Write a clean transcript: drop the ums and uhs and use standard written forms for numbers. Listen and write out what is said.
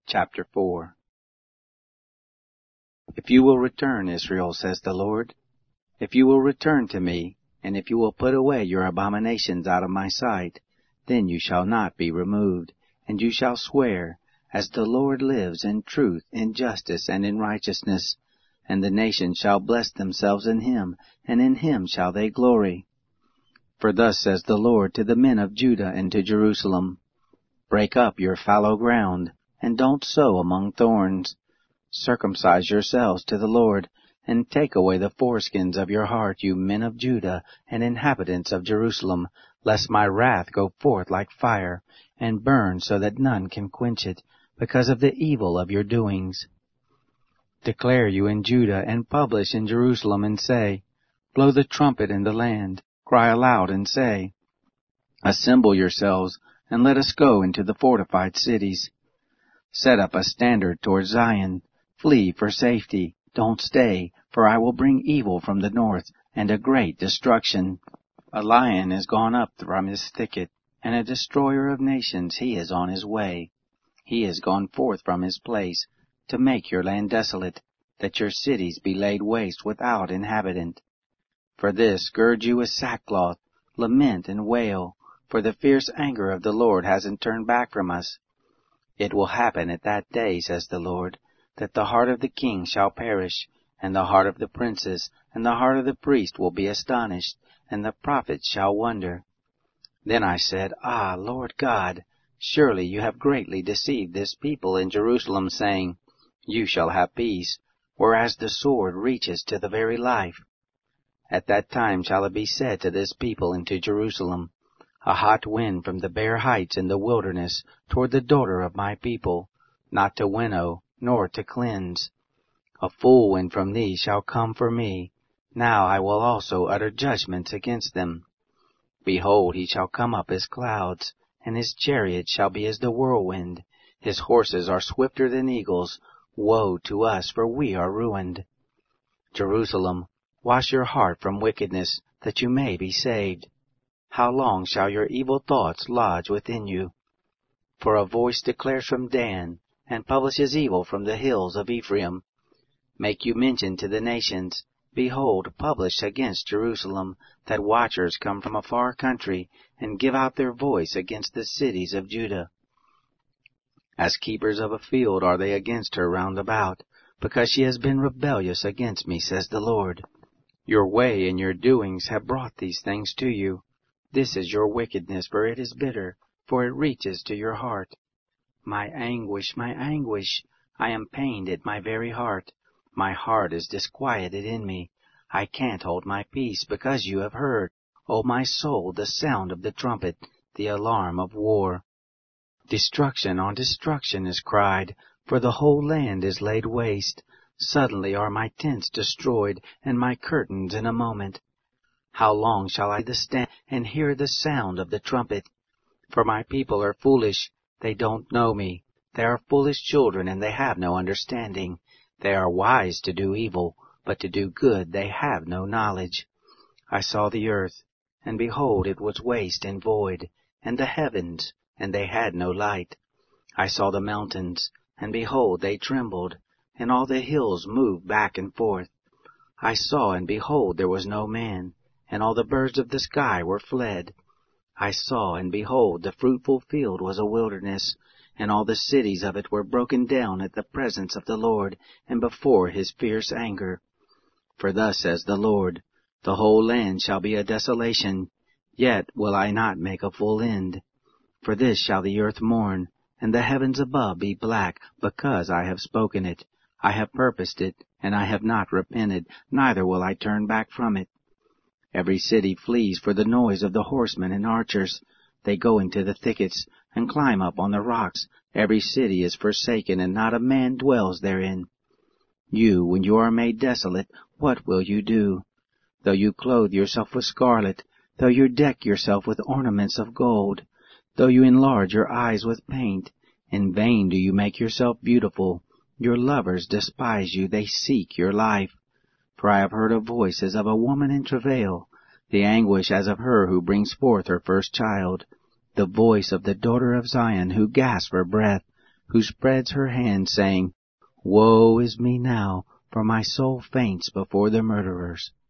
Chapter 4. If you will return, Israel, says the Lord, if you will return to me, and if you will put away your abominations out of my sight, then you shall not be removed, and you shall swear, as the Lord lives, in truth, in justice, and in righteousness, and the nations shall bless themselves in him, and in him shall they glory. For thus says the Lord to the men of Judah and to Jerusalem, break up your fallow ground, and don't sow among thorns. Circumcise yourselves to the Lord, and take away the foreskins of your heart, you men of Judah and inhabitants of Jerusalem, lest my wrath go forth like fire, and burn so that none can quench it, because of the evil of your doings. Declare you in Judah, and publish in Jerusalem, and say, blow the trumpet in the land, cry aloud, and say, assemble yourselves, and let us go into the fortified cities. Set up a standard toward Zion. Flee for safety. Don't stay, for I will bring evil from the north, and a great destruction. A lion is gone up from his thicket, and a destroyer of nations, he is on his way. He is gone forth from his place, to make your land desolate, that your cities be laid waste without inhabitant. For this gird you with sackcloth, lament and wail, for the fierce anger of the Lord hasn't turned back from us. It will happen at that day, says the Lord, that the heart of the king shall perish, and the heart of the princes, and the heart of the priest will be astonished, and the prophets shall wonder. Then I said, Ah, Lord God, surely you have greatly deceived this people in Jerusalem, saying, you shall have peace, whereas the sword reaches to the very life. At that time shall it be said to this people and to Jerusalem, a hot wind from the bare heights in the wilderness toward the daughter of my people, not to winnow, nor to cleanse. A full wind from thee shall come for me. Now I will also utter judgments against them. Behold, he shall come up as clouds, and his chariot shall be as the whirlwind. His horses are swifter than eagles. Woe to us, for we are ruined. Jerusalem, wash your heart from wickedness, that you may be saved. How long shall your evil thoughts lodge within you? For a voice declares from Dan, and publishes evil from the hills of Ephraim. Make you mention to the nations, behold, publish against Jerusalem, that watchers come from a far country, and give out their voice against the cities of Judah. As keepers of a field are they against her round about, because she has been rebellious against me, says the Lord. Your way and your doings have brought these things to you. This is your wickedness, for it is bitter, for it reaches to your heart. My anguish, I am pained at my very heart. My heart is disquieted in me. I can't hold my peace, because you have heard, O my soul, the sound of the trumpet, the alarm of war. Destruction on destruction is cried, for the whole land is laid waste. Suddenly are my tents destroyed, and my curtains in a moment. How long shall I stand and hear the sound of the trumpet? For my people are foolish, they don't know me. They are foolish children, and they have no understanding. They are wise to do evil, but to do good they have no knowledge. I saw the earth, and behold, it was waste and void, and the heavens, and they had no light. I saw the mountains, and behold, they trembled, and all the hills moved back and forth. I saw, and behold, there was no man, and all the birds of the sky were fled. I saw, and behold, the fruitful field was a wilderness, and all the cities of it were broken down at the presence of the Lord, and before his fierce anger. For thus says the Lord, the whole land shall be a desolation, yet will I not make a full end. For this shall the earth mourn, and the heavens above be black, because I have spoken it. I have purposed it, and I have not repented, neither will I turn back from it. Every city flees for the noise of the horsemen and archers. They go into the thickets, and climb up on the rocks. Every city is forsaken, and not a man dwells therein. You, when you are made desolate, what will you do? Though you clothe yourself with scarlet, though you deck yourself with ornaments of gold, though you enlarge your eyes with paint, in vain do you make yourself beautiful. Your lovers despise you, they seek your life. For I have heard a voice as of a woman in travail, the anguish as of her who brings forth her first child, the voice of the daughter of Zion who gasps for breath, who spreads her hand, saying, Woe is me now, for my soul faints before the murderers.